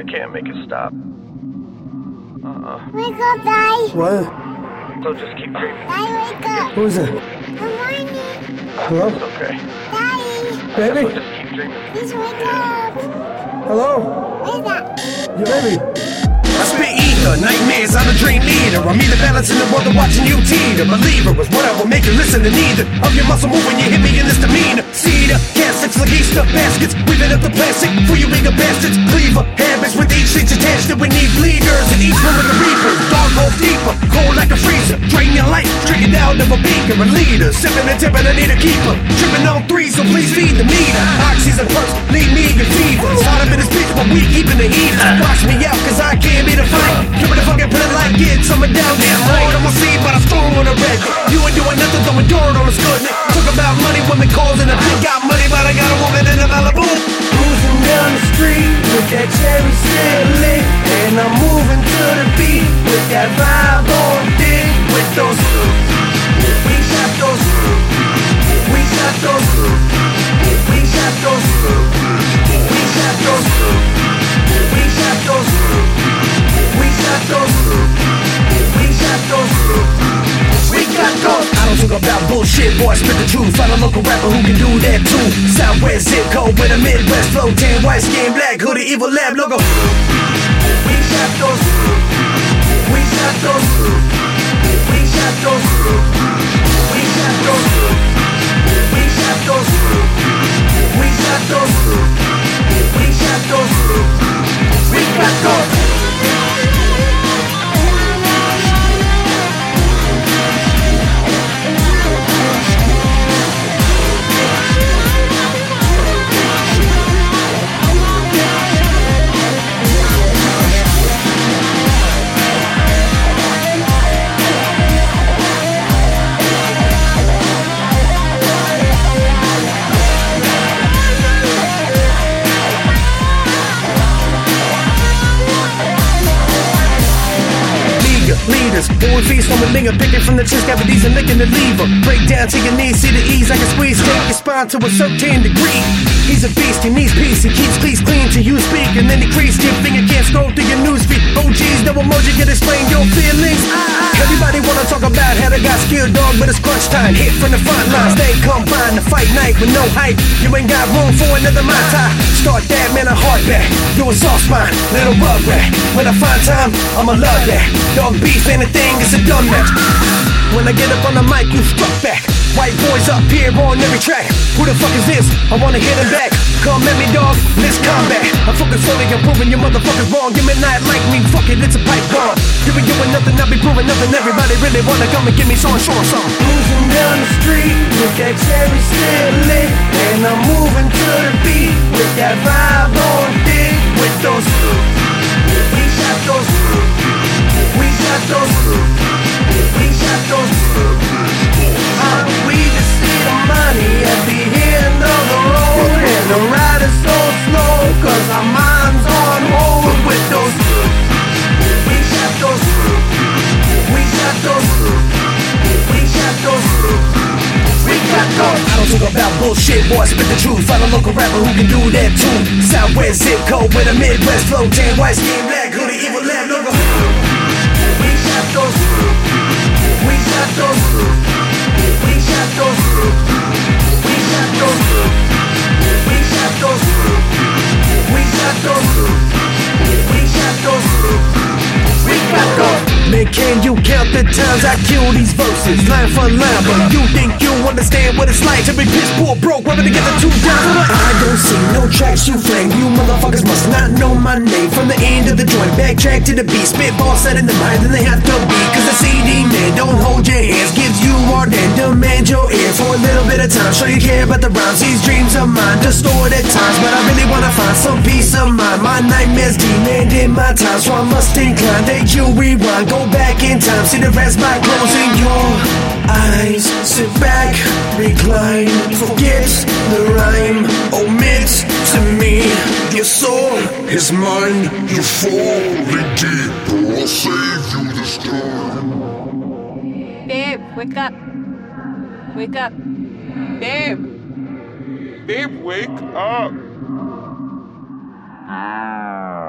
can't make it stop. Wake up, Daddy. What? So just keep dreaming. Daddy, wake up. Who is that? Good morning. Hello? It's okay. Daddy, So Baby? just keep dreaming. please wake up. Hello? What is that? Your baby? I spit ether, nightmares, I'm a dream leader. I'm either balancing the world or watching you teeter. Believer is what I will make you listen to neither of your muscle move when you hit me in this demeanor. Cedar, caskets like Easter baskets, weaving up the plastic for you eager bastards. Cleaver, habits with each stitch attached that we need bleeders. And each one with the reapers, dog goes deeper, cold like a freezer. Drain your life, drink it down of a beaker. A leader, sipping and tipping, I need a keeper. Tripping on three, so please feed the meter. Oxys and perks, leave me in fever. Start up in this bitch, but we keeping the heat. Watch me out, cause I can't be the fight. Give me the fucking put it like it's on my down there. Lord, I'm gonna see, but I'm strong on the red. You ain't doing nothing, throwing dirt on the good. Talk about money, women calls in the pit. Got money, but I got a woman in the Malibu. Cruising down the street with that cherry still lit. And I'm moving to the beat with that vibe on dick. With those we shot those we shot those we shot those we shot those we shot those we shot those we shot those we got those. I don't talk about bullshit, boy, I spit the truth. Find a local rapper who can do that too. Southwest zip code with a Midwest flow. Tan, white skin, black hoodie, evil lab logo. We shot those. We shot those. We shot those. We shot those. We shot those. We shot those. We shot those. We got those. Leaders, boy feast on the linger, picking from the chest cavities and licking the lever. Break down to your knees, see the ease I can squeeze, take your spine to a certain degree. He's a beast, he needs peace, he keeps cleats clean till you speak, and then he crease. Your finger can't scroll through your newsfeed. OGs, no emoji can explain your feelings. Everybody wanna talk about how they got skill, dog, but it's crunch time. Hit from the front lines, they combine the fight night with no hype. You ain't got room for another Mai Tai. Start that, man, a hard back. You a soft spine, little rug rat. When I find time, I'ma love that. Dog beef ain't a thing, it's a dumb match. When I get up on the mic, you struck back. White boys up here on every track. Who the fuck is this? I wanna hit him back. Come at me, dog, let's combat. I'm fucking slowly, I'm proving you motherfuckers wrong. Give me not like me, fuck it, it's a pipe bomb. You be doing nothing, I'll be proving nothing. Everybody really wanna come and give me some short song. Cruising down the street with that cherry still lit. And I'm moving to the beat with that vibe on dick. With those we shot those we shot those we shot those we just see the money at the end of the road. And the ride is so slow, cause our minds on hold. With those we shot those we shot those we shot those we got those. I don't talk about bullshit, boy, I spit the truth. Find a local rapper who can do that too. Southwest zip code with a Midwest flow. Tan, white skin, black hoodie, evil lab logo. We shot those. We shot those. We shot those. We shot those. We shot those. We shot those. We shot those. We got those. Man, can you count the times I kill these verses line for line? But you think you understand what it's like to be piss poor broke, rubbing together 2 times. I don't see no tracks you flame. You motherfuckers must not know my name. From the end of the joint, backtrack to the beat. Spitball set in the mind, then they have to be. Cause the CD man don't hold your hands, gives you more than demand your ear. For a little bit of time, show you care about the rhymes. These dreams of mine, distorted at times, but I really wanna find some peace of mind. My nightmares demanded my time, so I must incline. They you rewind, go back in time, see the rest by closing your eyes. Sit back, recline, forget the rhyme. Omit to me, your soul is mine. You're falling deeper, I'll save you this time. Babe, wake up. Wake up. Babe. Babe, wake up. Ah.